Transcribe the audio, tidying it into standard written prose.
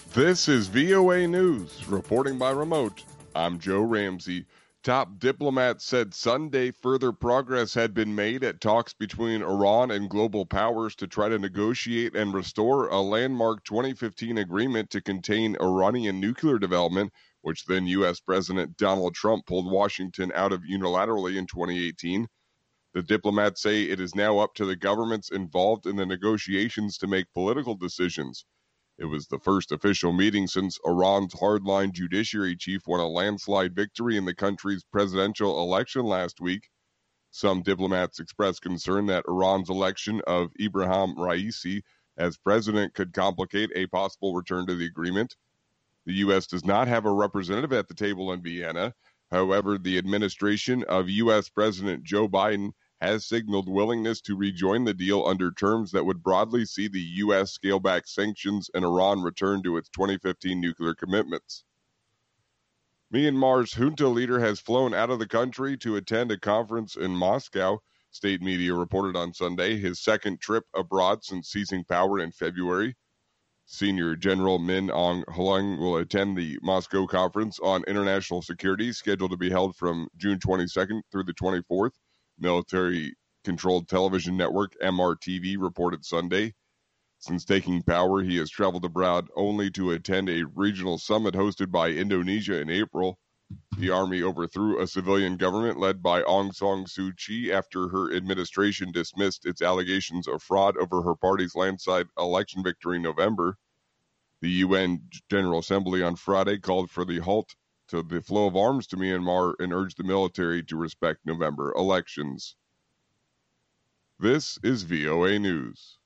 This is VOA News, reporting by remote. I'm Joe Ramsey. Top diplomats said Sunday further progress had been made at talks between Iran and global powers to try to negotiate and restore a landmark 2015 agreement to contain Iranian nuclear development, which then U.S. President Donald Trump pulled Washington out of unilaterally in 2018. The diplomats say it is now up to the governments involved in the negotiations to make political decisions. It was the first official meeting since Iran's hardline judiciary chief won a landslide victory in the country's presidential election last week. Some diplomats expressed concern that Iran's election of Ebrahim Raisi as president could complicate a possible return to the agreement. The U.S. does not have a representative at the table in Vienna. However, the administration of U.S. President Joe Biden has signaled willingness to rejoin the deal under terms that would broadly see the U.S. scale back sanctions and Iran return to its 2015 nuclear commitments. Myanmar's junta leader has flown out of the country to attend a conference in Moscow. State media reported on Sunday his second trip abroad since seizing power in February. Senior General Min Aung Hlaing will attend the Moscow Conference on International Security, scheduled to be held from June 22nd through the 24th. Military-controlled television network MRTV reported Sunday. Since taking power, he has traveled abroad only to attend a regional summit hosted by Indonesia in April. The army overthrew a civilian government led by Aung San Suu Kyi after her administration dismissed its allegations of fraud over her party's landslide election victory in November. The UN General Assembly on Friday called for the halt to the flow of arms to Myanmar and urged the military to respect November elections. This is VOA News.